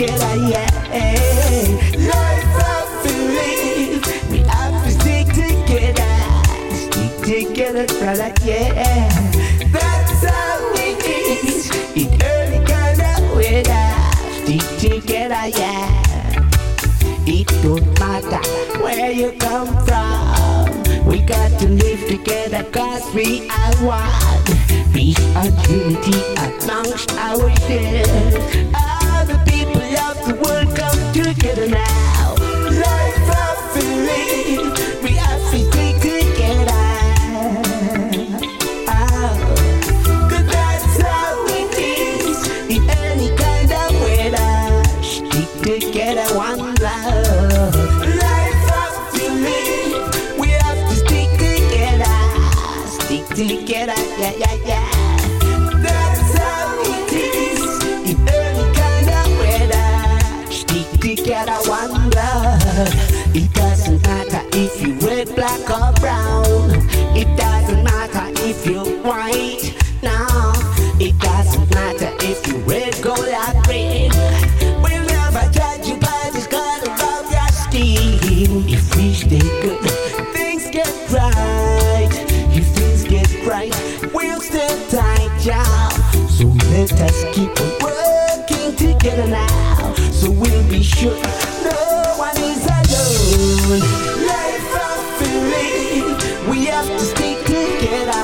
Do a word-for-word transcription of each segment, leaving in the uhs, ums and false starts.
together, yeah. Life of belief, we have to stick together. Stick together, brother, yeah. That's how it is. It early kinda weather. Stick together, yeah. It don't matter where you come from. We got to live together cause we are one. Peace and unity amongst ourselves. All the people of the world come together now. Life of belief, we have to stick together. Oh, cause that's how it is in any kind of weather. Stick together, one love. Life of belief, we have to stick together. Stick together, yeah, yeah, yeah. That's how it is in any kind of weather. Stick together, one love. It doesn't matter if you red, black or brown. It doesn't matter if you're white. No, it doesn't matter if you red, gold or green. We'll never judge you by this color of your skin. If we stay good, things get right. If things get right, we'll stay tight, y'all. So let us keep on working together now. So we'll be sure no one is alone. Life of belief, we have to stick together.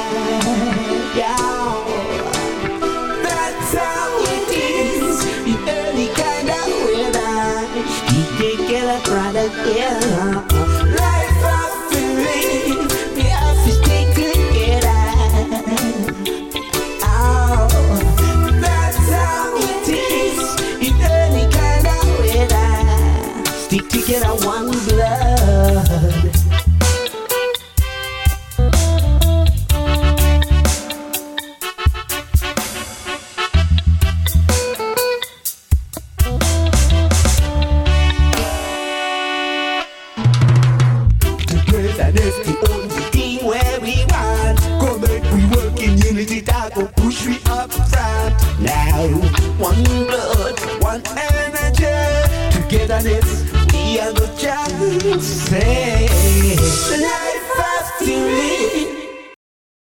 Yeah, that's how it is in any kind of weather. Stick together, brother, yeah. Life of belief, we have to stick together. Oh, that's how it is in any kind of weather. Stick together, one blood. Togetherness the only thing where we want. Go make we work in unity, that go push we up front. Now, one blood, one energy. Togetherness, we are the chance. Say, life has to live.